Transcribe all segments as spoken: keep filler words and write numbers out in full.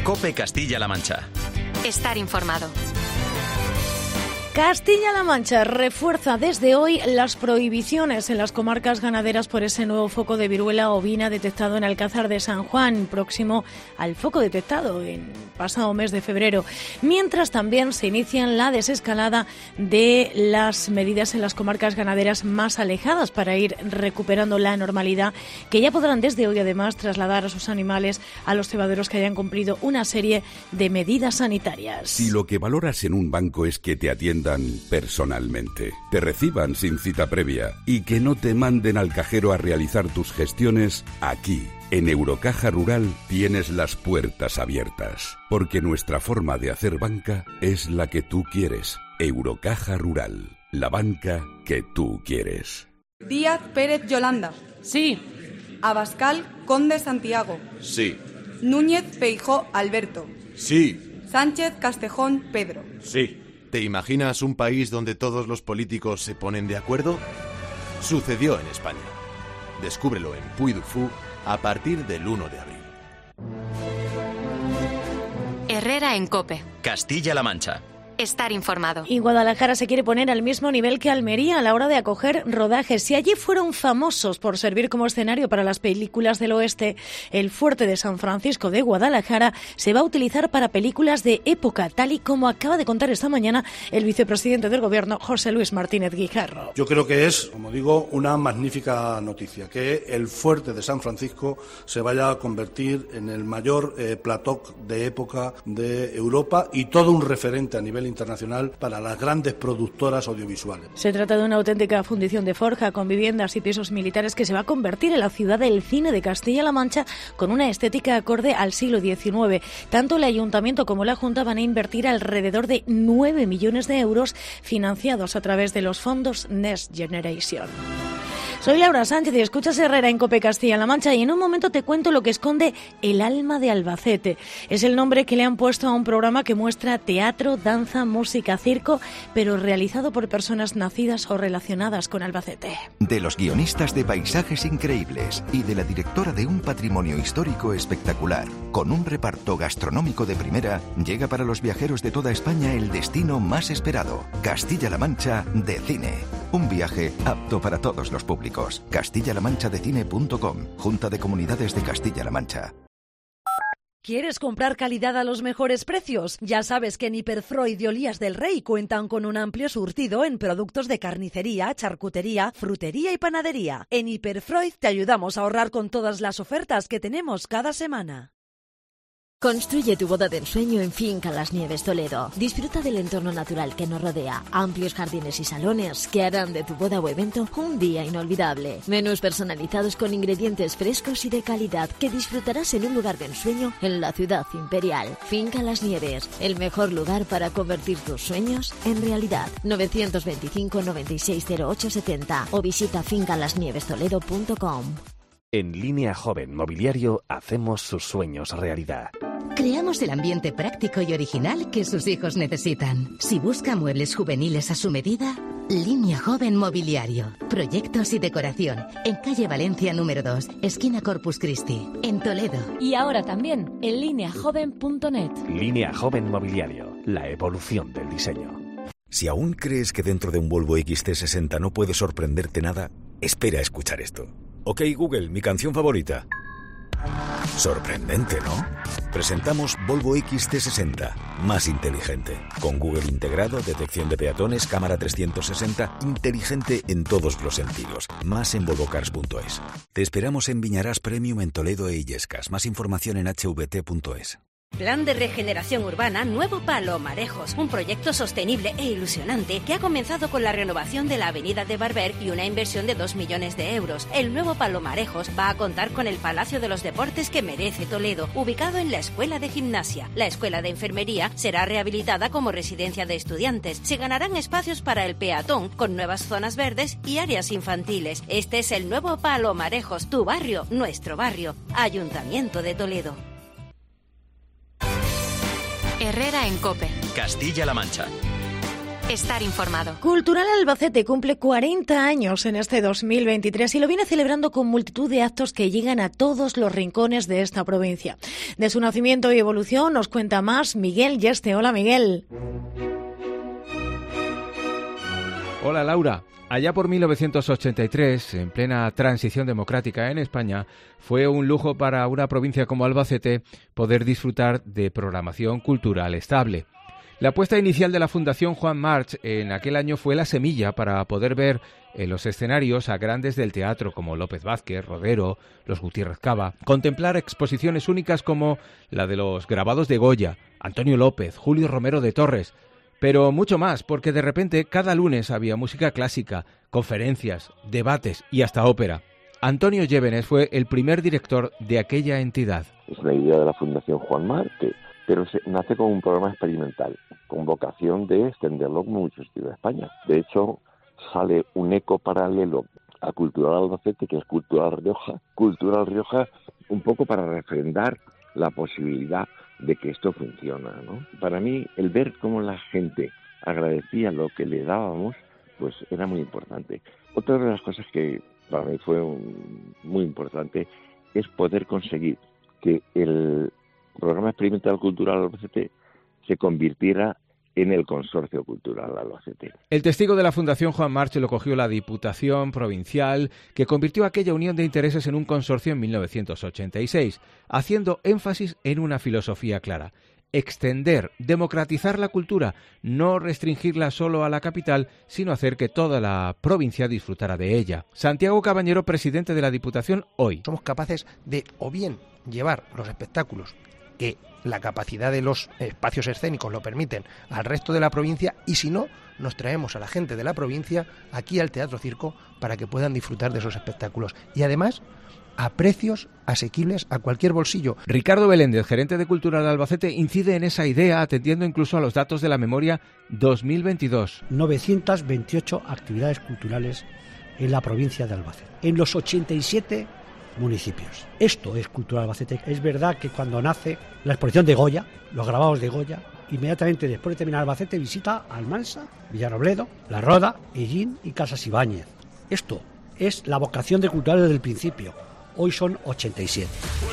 COPE Castilla-La Mancha. Estar informado. Castilla-La Mancha refuerza desde hoy las prohibiciones en las comarcas ganaderas por ese nuevo foco de viruela ovina detectado en Alcázar de San Juan, próximo al foco detectado en pasado mes de febrero. Mientras también se inician la desescalada de las medidas en las comarcas ganaderas más alejadas para ir recuperando la normalidad, que ya podrán desde hoy además trasladar a sus animales a los cebaderos que hayan cumplido una serie de medidas sanitarias. Si lo que valoras en un banco es que te atiendan personalmente, te reciban sin cita previa y que no te manden al cajero a realizar tus gestiones, aquí, en Eurocaja Rural, tienes las puertas abiertas, porque nuestra forma de hacer banca es la que tú quieres. Eurocaja Rural, la banca que tú quieres. Díaz Pérez Yolanda. Sí. Abascal Conde Santiago. Sí. Núñez Feijó Alberto. Sí. Sánchez Castejón Pedro. Sí. ¿Te imaginas un país donde todos los políticos se ponen de acuerdo? Sucedió en España. Descúbrelo en Puy du Fou a partir del uno de abril. Herrera en COPE. Castilla-La Mancha. Estar informado. Y Guadalajara se quiere poner al mismo nivel que Almería a la hora de acoger rodajes. Si allí fueron famosos por servir como escenario para las películas del oeste, el fuerte de San Francisco de Guadalajara se va a utilizar para películas de época, tal y como acaba de contar esta mañana el vicepresidente del Gobierno, José Luis Martínez Guijarro. Yo creo que es, como digo, una magnífica noticia, que el fuerte de San Francisco se vaya a convertir en el mayor eh, plató de época de Europa y todo un referente a nivel internacional para las grandes productoras audiovisuales. Se trata de una auténtica fundición de forja con viviendas y pisos militares que se va a convertir en la ciudad del cine de Castilla-La Mancha con una estética acorde al siglo diecinueve. Tanto el Ayuntamiento como la Junta van a invertir alrededor de nueve millones de euros financiados a través de los fondos Next Generation. Soy Laura Sánchez y escuchas Herrera en COPE Castilla-La Mancha y en un momento te cuento lo que esconde El alma de Albacete. Es el nombre que le han puesto a un programa que muestra teatro, danza, música, circo, pero realizado por personas nacidas o relacionadas con Albacete. De los guionistas de Paisajes Increíbles y de la directora de un patrimonio histórico espectacular, con un reparto gastronómico de primera, llega para los viajeros de toda España el destino más esperado, Castilla-La Mancha de cine. Un viaje apto para todos los públicos. castilla la mancha de cine punto com, Junta de Comunidades de Castilla-La Mancha. ¿Quieres comprar calidad a los mejores precios? Ya sabes que en Hiperfreud y Olías del Rey cuentan con un amplio surtido en productos de carnicería, charcutería, frutería y panadería. En Hiperfreud te ayudamos a ahorrar con todas las ofertas que tenemos cada semana. Construye tu boda de ensueño en Finca Las Nieves Toledo. Disfruta del entorno natural que nos rodea, amplios jardines y salones que harán de tu boda o evento un día inolvidable. Menús personalizados con ingredientes frescos y de calidad que disfrutarás en un lugar de ensueño en la ciudad imperial. Finca Las Nieves, el mejor lugar para convertir tus sueños en realidad. novecientos veinticinco, noventa y seis, cero ocho setenta o visita finca las nieves toledo punto com. En Línea Joven Mobiliario hacemos sus sueños realidad. Creamos el ambiente práctico y original que sus hijos necesitan. Si busca muebles juveniles a su medida, Línea Joven Mobiliario. Proyectos y decoración. En calle Valencia número dos, esquina Corpus Christi, en Toledo. Y ahora también en línea joven punto net. Línea Joven Mobiliario. La evolución del diseño. Si aún crees que dentro de un Volvo X C sesenta no puede sorprenderte nada, espera a escuchar esto. Ok, Google, mi canción favorita. Sorprendente, ¿no? Presentamos Volvo X C sesenta, más inteligente. Con Google integrado, detección de peatones, cámara trescientos sesenta, inteligente en todos los sentidos. Más en volvo cars punto es. Te esperamos en Viñarás Premium en Toledo e Illescas. Más información en h v t punto es. Plan de regeneración urbana Nuevo Palomarejos, un proyecto sostenible e ilusionante que ha comenzado con la renovación de la avenida de Barber y una inversión de dos millones de euros. El Nuevo Palomarejos va a contar con el Palacio de los Deportes que merece Toledo, ubicado en la Escuela de Gimnasia. La Escuela de Enfermería será rehabilitada como residencia de estudiantes. Se ganarán espacios para el peatón, con nuevas zonas verdes y áreas infantiles. Este es el Nuevo Palomarejos, tu barrio, nuestro barrio. Ayuntamiento de Toledo. Herrera en COPE. Castilla-La Mancha. Estar informado. Cultural Albacete cumple cuarenta años en este dos mil veintitrés y lo viene celebrando con multitud de actos que llegan a todos los rincones de esta provincia. De su nacimiento y evolución nos cuenta más Miguel Yeste. Hola, Miguel. Hola, Laura. Allá por mil novecientos ochenta y tres, en plena transición democrática en España, fue un lujo para una provincia como Albacete poder disfrutar de programación cultural estable. La apuesta inicial de la Fundación Juan March en aquel año fue la semilla para poder ver en los escenarios a grandes del teatro como López Vázquez, Rodero, los Gutiérrez Cava, contemplar exposiciones únicas como la de los grabados de Goya, Antonio López, Julio Romero de Torres, pero mucho más, porque de repente cada lunes había música clásica, conferencias, debates y hasta ópera. Antonio Llévenes fue el primer director de aquella entidad. Es una idea de la Fundación Juan March, pero se, nace como un programa experimental, con vocación de extenderlo en muchos sitios de España. De hecho, sale un eco paralelo a Cultural Albacete, que es Cultural Rioja. Cultural Rioja, un poco para refrendar la posibilidad de que esto funciona, ¿no? Para mí, el ver cómo la gente agradecía lo que le dábamos, pues era muy importante. Otra de las cosas que para mí fue un, muy importante es poder conseguir que el programa experimental Cultural Albacete se convirtiera en el Consorcio Cultural Albacete. El testigo de la Fundación Juan March lo cogió la Diputación Provincial, que convirtió aquella unión de intereses en un consorcio en mil novecientos ochenta y seis, haciendo énfasis en una filosofía clara: extender, democratizar la cultura, no restringirla solo a la capital, sino hacer que toda la provincia disfrutara de ella. Santiago Cabañero, presidente de la Diputación, hoy. Somos capaces de, o bien, llevar los espectáculos que la capacidad de los espacios escénicos lo permiten al resto de la provincia, y si no, nos traemos a la gente de la provincia aquí al Teatro Circo para que puedan disfrutar de esos espectáculos. Y además, a precios asequibles a cualquier bolsillo. Ricardo Beléndez, gerente de Cultura de Albacete, incide en esa idea atendiendo incluso a los datos de la memoria dos mil veintidós. novecientas veintiocho actividades culturales en la provincia de Albacete, en los ochenta y siete municipios. Esto es Cultura Albacete. Es verdad que cuando nace la exposición de Goya, los grabados de Goya, inmediatamente después de terminar Albacete visita Almansa, Villarrobledo, La Roda, Hellín y Casas Ibáñez. Esto es la vocación de Cultura desde el principio. Hoy son ochenta y siete.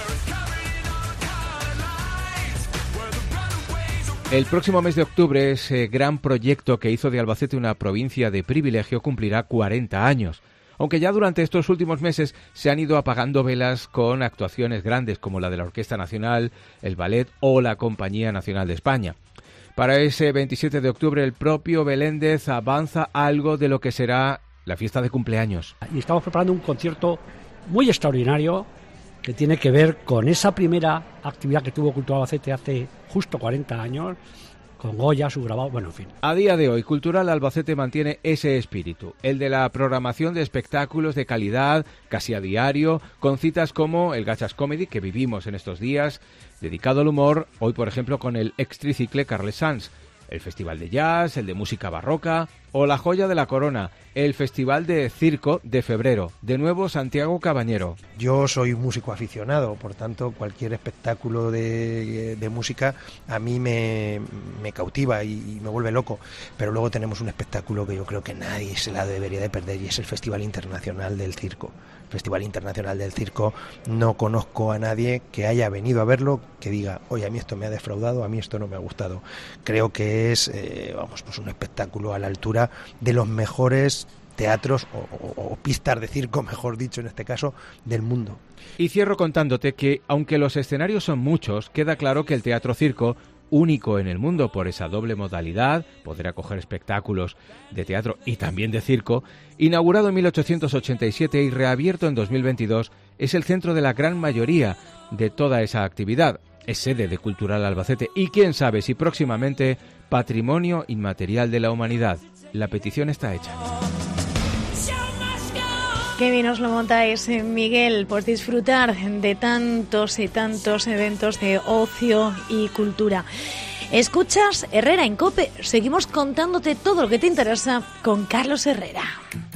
El próximo mes de octubre, ese gran proyecto que hizo de Albacete una provincia de privilegio cumplirá cuarenta años. Aunque ya durante estos últimos meses se han ido apagando velas con actuaciones grandes como la de la Orquesta Nacional, el Ballet o la Compañía Nacional de España. Para ese veintisiete de octubre el propio Beléndez avanza algo de lo que será la fiesta de cumpleaños. Y estamos preparando un concierto muy extraordinario que tiene que ver con esa primera actividad que tuvo Cultura Albacete hace justo cuarenta años, con Goya, su grabado, bueno, en fin. A día de hoy, Cultural Albacete mantiene ese espíritu, el de la programación de espectáculos de calidad, casi a diario, con citas como el Gachas Comedy, que vivimos en estos días, dedicado al humor, hoy por ejemplo con el ex tricicle Carles Sans, el Festival de Jazz, el de Música Barroca o la joya de la corona, el Festival de Circo de febrero. De nuevo, Santiago Cabañero. Yo soy músico aficionado, por tanto, cualquier espectáculo de, de música a mí me, me cautiva y, y me vuelve loco. Pero luego tenemos un espectáculo que yo creo que nadie se la debería de perder, y es el Festival Internacional del Circo. Festival Internacional del Circo, no conozco a nadie que haya venido a verlo que diga, oye, a mí esto me ha defraudado, a mí esto no me ha gustado. Creo que es, eh, vamos, pues un espectáculo a la altura de los mejores teatros o, o, o pistas de circo, mejor dicho en este caso, del mundo. Y cierro contándote que, aunque los escenarios son muchos, queda claro que el Teatro Circo, único en el mundo por esa doble modalidad, poder acoger espectáculos de teatro y también de circo, inaugurado en mil ochocientos ochenta y siete y reabierto en dos mil veintidós, es el centro de la gran mayoría de toda esa actividad. Es sede de Cultural Albacete y quién sabe si próximamente Patrimonio Inmaterial de la Humanidad. La petición está hecha. Qué bien os lo montáis, Miguel, por disfrutar de tantos y tantos eventos de ocio y cultura. Escuchas Herrera en COPE. Seguimos contándote todo lo que te interesa con Carlos Herrera.